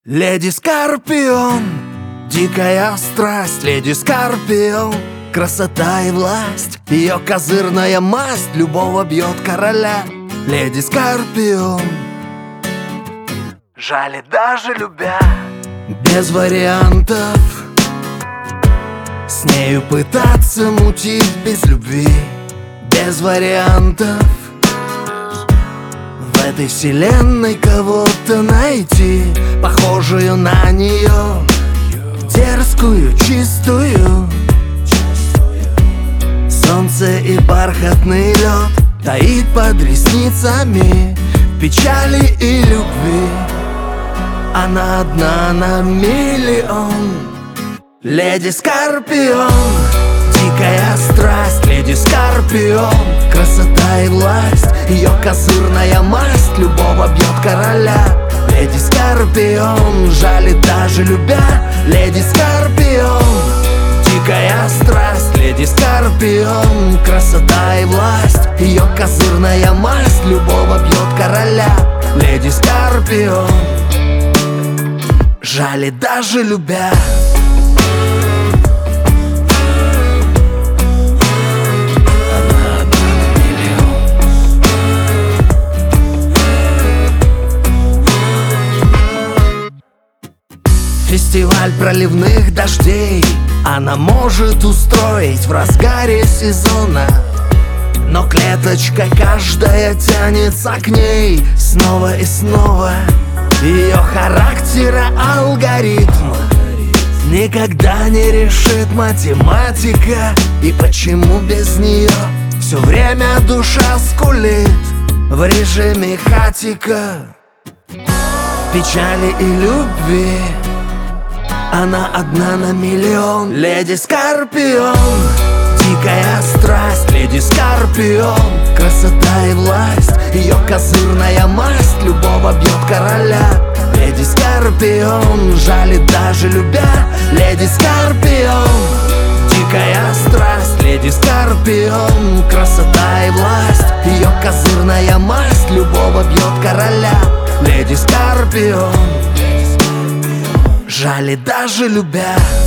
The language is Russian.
Леди Скорпион, дикая страсть, леди Скорпион, красота и власть, ее козырная масть любого бьет короля. Леди Скорпион, жаль, даже любя, без вариантов с нею пытаться мутить без любви, без вариантов в этой вселенной кого-то найти, похожую на нее, дерзкую, чистую. Солнце и бархатный лед таит под ресницами печали и любви. Она одна на миллион. Леди Скорпион, дикая страсть, леди Скорпион, красота и власть, ее козырная масть любого бьет короля. Леди Скорпион, жаль, даже любя, леди Скорпион, дикая страсть, леди Скорпион, красота и власть, ее козырная масть любого бьет короля. Леди Скорпион, жаль, даже любя. Фестиваль проливных дождей она может устроить в разгаре сезона, но клеточка каждая тянется к ней снова и снова. Ее характера алгоритм никогда не решит математика. И почему без нее все время душа скулит в режиме хатика? Печали и любви она одна на миллион. Леди Скорпион, дикая страсть, леди Скорпион, красота и власть, ее козырная масть любого бьет короля. Леди Скорпион, жаль, даже любя, леди Скорпион, дикая страсть, леди Скорпион, красота и власть, ее козырная масть любого бьет короля. Леди Скорпион, жаль, даже любя.